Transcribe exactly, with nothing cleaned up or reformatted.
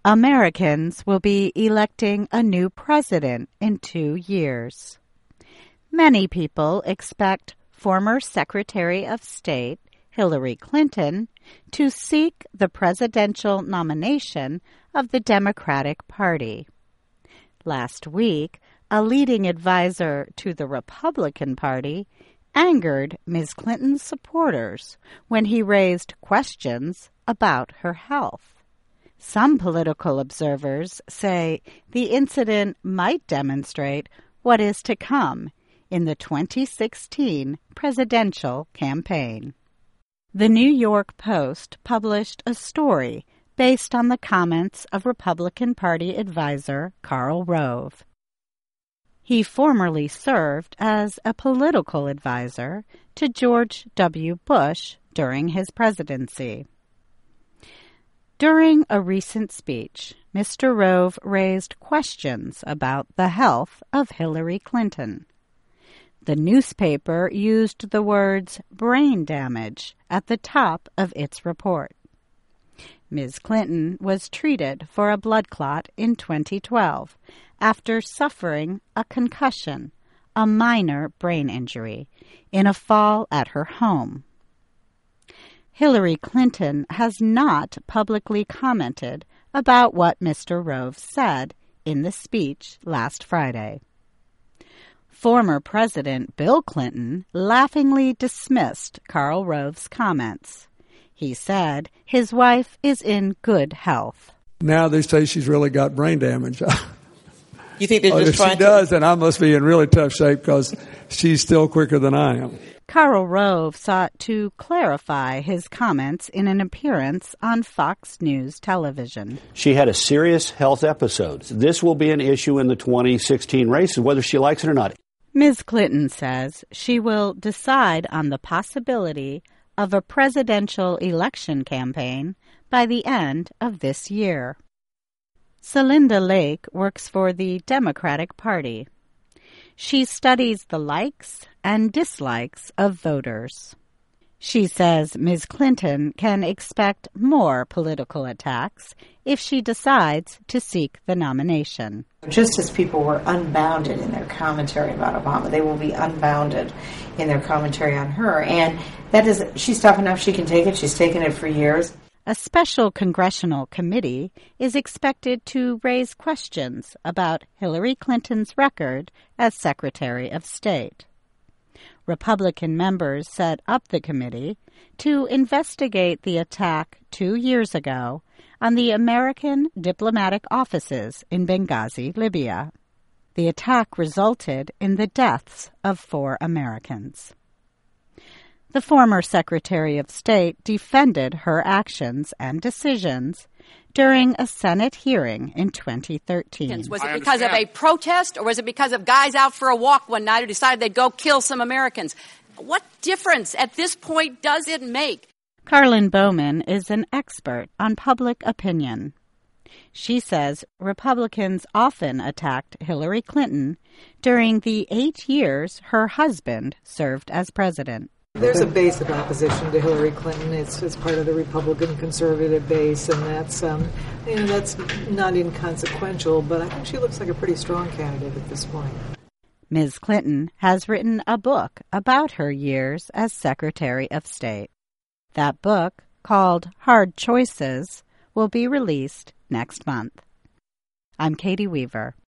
Americans will be electing a new president in two years. Many people expect former Secretary of State Hillary Clinton to seek the presidential nomination of the Democratic Party. Last week, a leading advisor to the Republican Party angered Miz Clinton's supporters when he raised questions about her health. Some political observers say the incident might demonstrate what is to come in the twenty sixteen presidential campaign. The New York Post published a story based on the comments of Republican Party advisor Karl Rove. He formerly served as a political advisor to George W. Bush during his presidency. During a recent speech, Mister Rove raised questions about the health of Hillary Clinton. The newspaper used the words brain damage at the top of its report. Miz Clinton was treated for a blood clot in twenty twelve after suffering a concussion, a minor brain injury, in a fall at her home. Hillary Clinton has not publicly commented about what Mister Rove said in the speech last Friday. Former President Bill Clinton laughingly dismissed Karl Rove's comments. He said his wife is in good health. Now they say she's really got brain damage. You think they're oh, just if trying she to... does, then I must be in really tough shape because she's still quicker than I am. Karl Rove sought to clarify his comments in an appearance on Fox News television. She had a serious health episode. This will be an issue in the twenty sixteen race, whether she likes it or not. Miz Clinton says she will decide on the possibility of a presidential election campaign by the end of this year. Celinda Lake works for the Democratic Party. She studies the likes and dislikes of voters. She says Miz Clinton can expect more political attacks if she decides to seek the nomination. Just as people were unbounded in their commentary about Obama, they will be unbounded in their commentary on her. And that is, she's tough enough, she can take it. She's taken it for years. A special congressional committee is expected to raise questions about Hillary Clinton's record as Secretary of State. Republican members set up the committee to investigate the attack two years ago on the American diplomatic offices in Benghazi, Libya. The attack resulted in the deaths of four Americans. The former Secretary of State defended her actions and decisions during a Senate hearing in twenty thirteen. Was it because of a protest, or was it because of guys out for a walk one night who decided they'd go kill some Americans? What difference at this point does it make? Carlin Bowman is an expert on public opinion. She says Republicans often attacked Hillary Clinton during the eight years her husband served as president. There's a base of opposition to Hillary Clinton. It's, it's part of the Republican conservative base, and that's um, you know, that's not inconsequential, but I think she looks like a pretty strong candidate at this point. Miz Clinton has written a book about her years as Secretary of State. That book, called Hard Choices, will be released next month. I'm Katie Weaver.